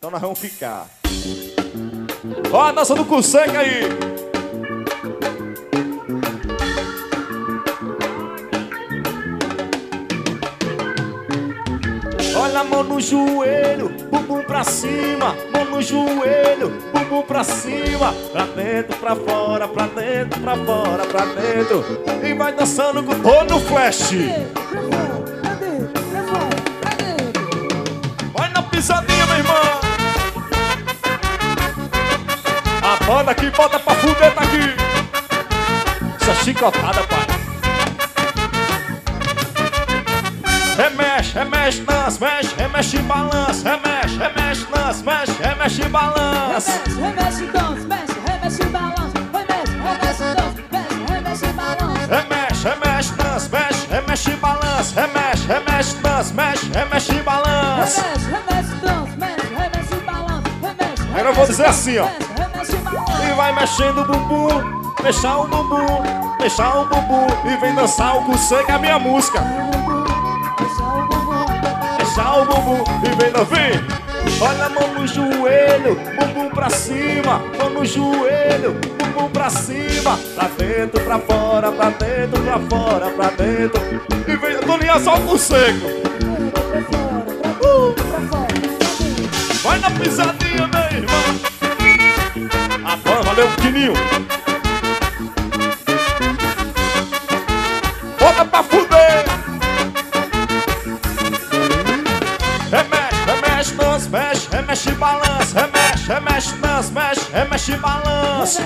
Então nós vamos ficar. Ó a dança do cu seco aí. Olha a mão no joelho, bumbum pra cima. Mão no joelho, bumbum pra cima. Pra dentro, pra fora, pra dentro, pra fora, pra dentro. E vai dançando com todo o flash. Vai na pisadinha, meu irmão. A banda aqui bota pra fuder, tá aqui. Isso é chicotada, pai. Remexe, remexe, dança, mexe, remexe e balança. Remexe, remexe, dança, mexe, remexe e balança. Remexe, dança, mexe, remexe e balança. Remexe, remexe, dança, mexe, remexe e balança. Remexe, remexe, dança, mexe, remexe e balança. Remexe, remexe, dança, mexe, remexe e balança. Remexe, remexe, dança, mexe, remexe e balança. Remexe, Agora eu vou dizer assim, ó. remexe e balança. E vai mexendo o bumbum, mexer o bumbum, mexer o bumbum. E vem dançar o cu seco, é a minha música. Deixa o bumbum e vem novinho. Olha a mão no joelho, bumbum pra cima. Mão no joelho, bumbum pra cima. Pra dentro, pra fora, pra dentro, pra fora, pra dentro. E vem, Toninha, só o cu seco. Vai na pisadinha, meu irmão. Ah, bom, valeu, pequenininho. Bota pra fuder. Remexe, remexe, dança, mexe, remexe e balança. Remexe, remexe, dança, mexe, remexe e balança.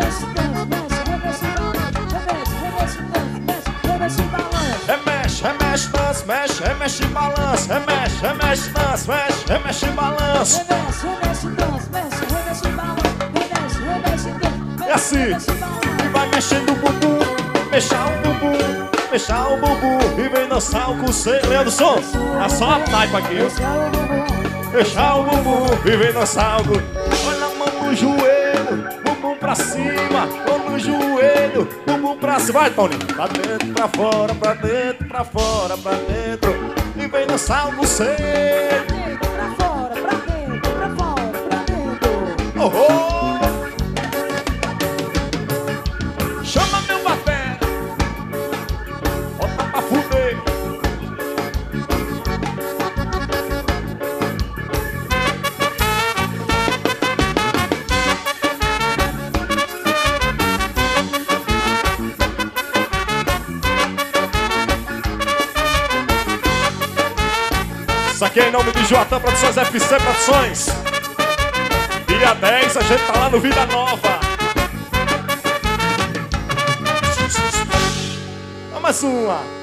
Remexe, remexe, dança, mexe, remexe e balança. Remexe, remexe, dança, mexe, remexe e balança. É assim, e vai mexendo o bumbum, mexer o bumbum, mexer o bumbum. E vem dançar o cu seco. Leandro Som, é só a taipa aqui, ó. Mexer o bumbum, e vem dançar o cu. Olha a mão no joelho, bumbum pra cima. Mão no joelho, bumbum pra cima. Vai, Tony, pra dentro, pra fora, pra dentro, pra fora, pra dentro. E vem dançar o cu seco. Pra fora, pra dentro, pra fora, pra dentro. Oh, oh. Chama meu batera, bota pra fuder. Isso aqui é em nome de Joatã Produções, FC Produções. Dia 10 a gente tá lá no Vida Nova. Mais uma.